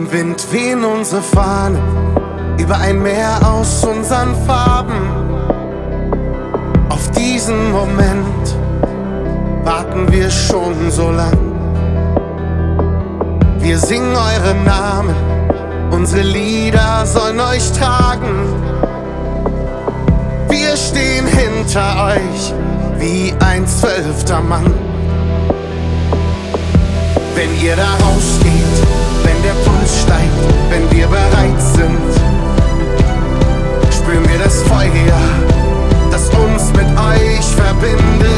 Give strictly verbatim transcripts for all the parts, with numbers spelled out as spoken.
Im Wind wehen unsere Fahnen über ein Meer aus unseren Farben. Auf diesen Moment warten wir schon so lang. Wir singen eure Namen, unsere Lieder sollen euch tragen. Wir stehen hinter euch wie ein zwölfter Mann. Wenn ihr da rausgeht, wenn der Puls steigt, wenn wir bereit sind, spüren wir das Feuer, das uns mit euch verbindet.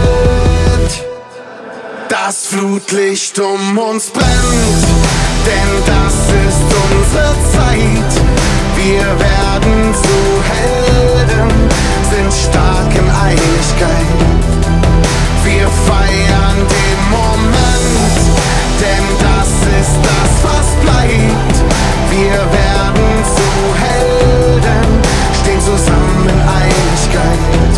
Das Flutlicht um uns brennt, denn das ist unsere Zeit. Wir werden zu Helden, sind stark in Einigkeit. Wir feiern den Moment, denn das ist das, was bleibt. Wir werden zu Helden, stehen zusammen in Einigkeit.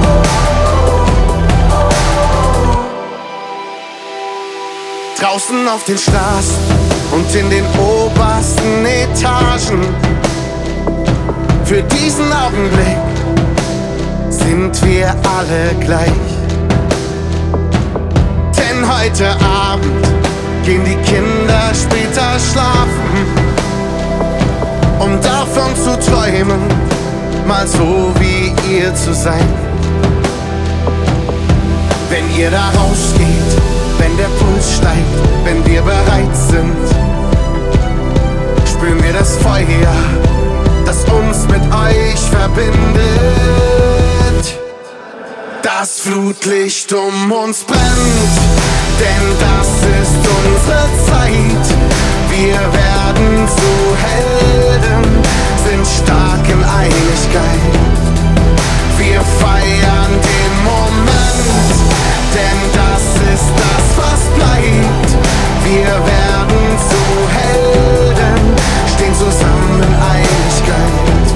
Draußen auf den Straßen und in den obersten Etagen, für diesen Augenblick sind wir alle gleich. Denn heute Abend gehen die Kinder später schlafen, um davon zu träumen, mal so wie ihr zu sein. Wenn ihr da rausgeht, wenn der Puls steigt, wenn wir bereit sind, spüren wir das Feuer, das uns mit euch verbindet. Das Flutlicht um uns brennt, denn das ist unsere Zeit. Wir werden zu Helden, sind stark in Einigkeit. Wir feiern den Moment, denn das ist das, was bleibt. Wir werden zu Helden, stehen zusammen in Einigkeit.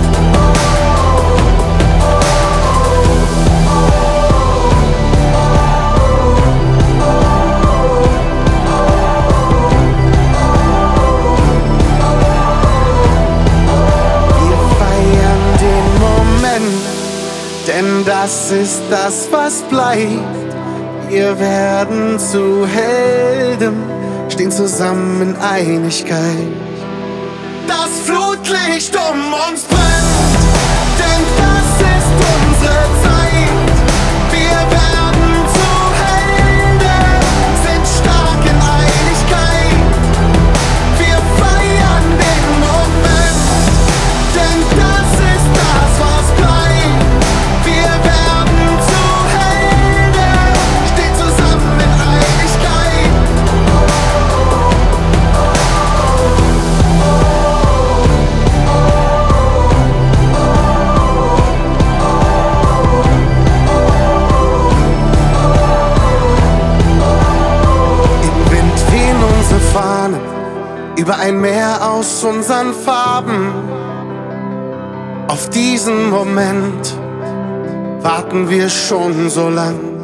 Wir feiern den Moment, denn das ist das, was bleibt. Wir werden zu Helden, stehen zusammen in Einigkeit. Das Flutlicht um uns brennt, denn das ist unsere Zeit. Wir werden zu Helden, sind stark in Einigkeit. Wir feiern den Moment, denn das ist das, was bleibt. Wir werden zu Helden, stehen zusammen in Einigkeit. Im Wind wehen unsere Fahnen über ein Meer aus unseren Farben. Auf diesen Moment warten wir schon so lang.